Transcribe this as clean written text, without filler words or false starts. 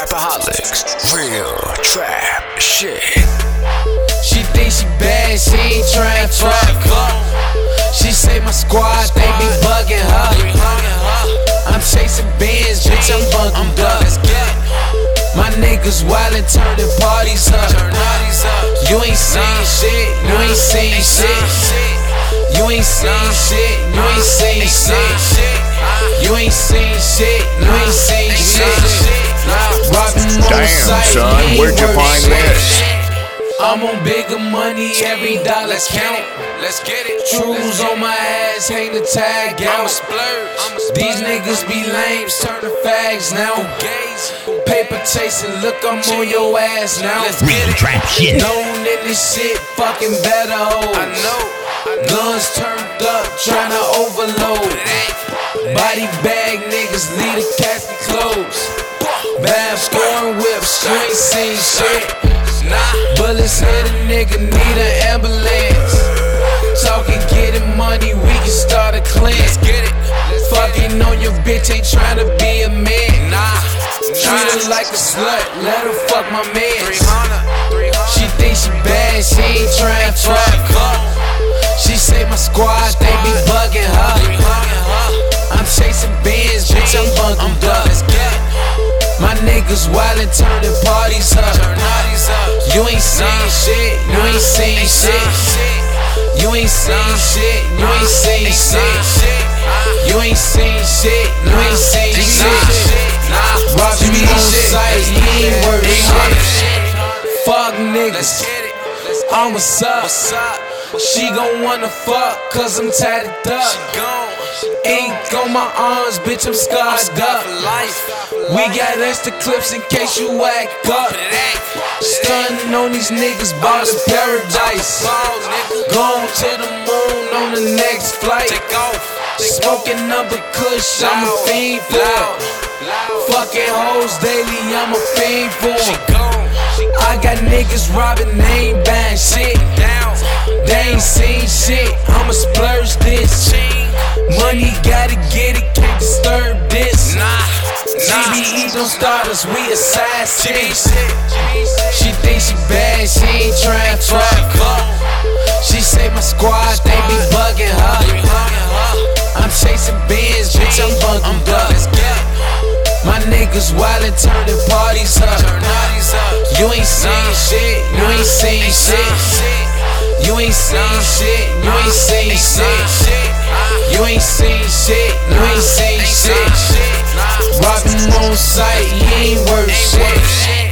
Trapaholics, real trap shit. She think she bad, she ain't tryna fuck. She say my squad, they be bugging her. I'm chasing bands, bitch, I'm bugging up. My niggas wildin', turning parties up. You ain't seen shit, you ain't seen shit. You ain't seen shit, you ain't seen shit. You ain't seen shit, you ain't seen shit. Damn, son, where'd you find this? I'm on bigger money, every dollar's count. Let's get it. Trues on my ass, hang the tag out. I'ma splurge. These niggas be lames, turn to fags now. Paper chasing, look, I'm on your ass now. Let's get Real it. trap shit. Known in this shit, fucking better hoes. I know. Guns turned up, tryna overload. Body bag niggas, leave the casket closed. Bad foreign whips, you ain't seen shit. Bullets hit a nigga, need an ambulance. Talking getting money, we can start a clan. Let's get it. Fucking on your bitch, ain't tryna be a man. Treat her like a slut, let her fuck my man. 300. She think she bad, she ain't tryna fuck. She say my squad, they be bugging her. I'm chasing bands, bitch, I'm bugging up. My niggas wildin', turning parties up. You ain't seen shit, you ain't seen shit. You ain't seen shit, you ain't seen shit. You ain't seen shit, you ain't seen shit. Robbing me on sight, you ain't worth shit. Fuck niggas, I'm what's up. She gon' wanna fuck, cause I'm tatted up. Ink on my arms, bitch, I'm scarred up. We got extra clips in case you act up. Stunning on these niggas, ball in paradise. Gone to the moon on the next flight. Smoking number kush, I'm a fiend for it. Fucking hoes daily, I'm a fiend for it. I got niggas robbing, they ain't buying shit. They ain't seen shit, I'ma splurge this. Money gotta get it, can't disturb this. GBE don't start us, we assassins. She think she bad, she ain't tryna fuck. She say my squad, they be bugging her. I'm chasing bands, bitch, I'm bugging up. My niggas wildin', turning parties up. You ain't seen shit, you ain't seen shit. You ain't seen shit, you ain't seen shit. You ain't seen shit, you ain't seen shit. Robbing on sight, you ain't worth shit.